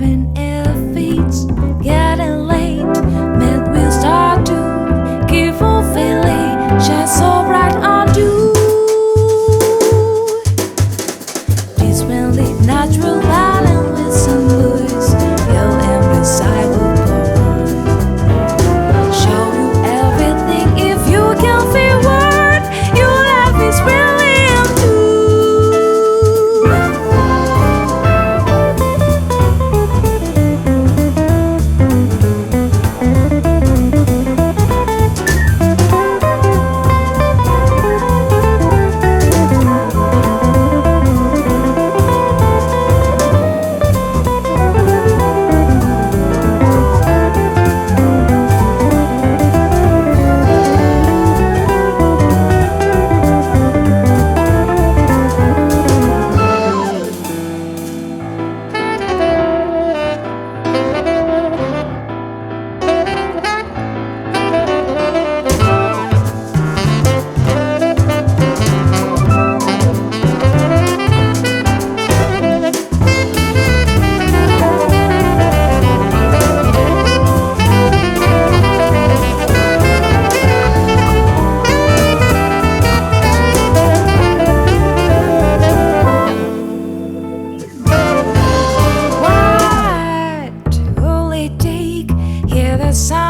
even if it's getting late, man, we'll start to keep on feeling shine so bright on you. This really natural island with some booze, you'll embrace show you everything if you can feel word. Your life is brilliant too. What will it take? Hear the sound